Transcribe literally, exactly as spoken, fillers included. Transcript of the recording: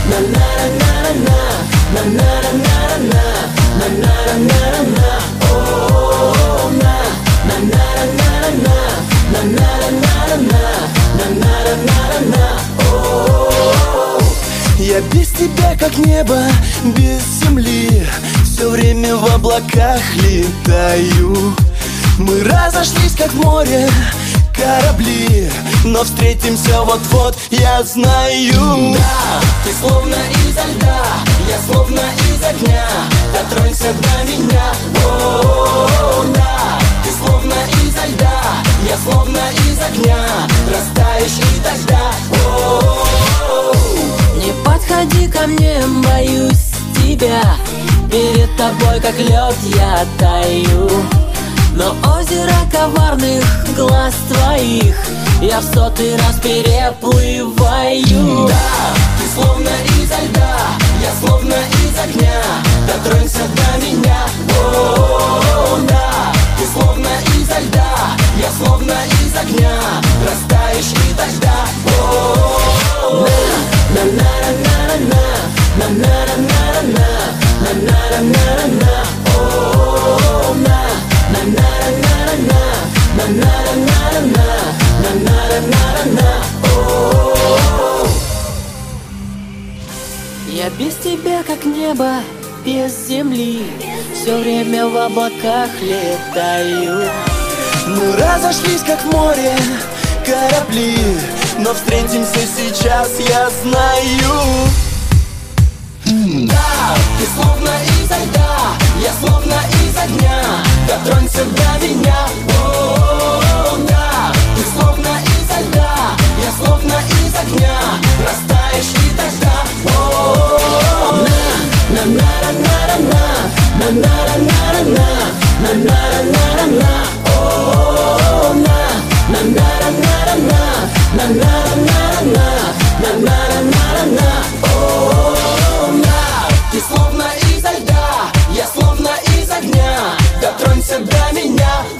Я без тебя как небо, без земли, все время в облаках летаю. Мы разошлись как в море корабли, но встретимся вот-вот, я знаю. Да, ты словно изо льда, я словно из огня. Дотронься до меня, о, да. Ты словно изо льда, я словно из огня. Растаешь и тогда, о. Не подходи ко мне, боюсь тебя. Перед тобой как лед я таю. Но озеро коварных глаз твоих я в сотый раз переплываю. Да, ты словно изо льда, я словно из огня. Дотронься до меня, о, да. Ты словно изо льда, я словно из огня. Растаешь и тогда, о. На на на на на на на на на на на на на на, о, на на на на на на на на на на, о. Я без тебя как небо, без земли, все время в облаках летаю. Мы разошлись как в море корабли, но встретимся сейчас, я знаю. Да, ты словно изо льда, я словно из огня. Дотронься до меня, о, да. Ты словно изо льда, я словно из огня. Растаешь и тогда, о. На на на на на на на на на на на на на на, о, на на на на на на на на на на на, о. Ты словно изо льда, я словно из огня. Дотронься до меня,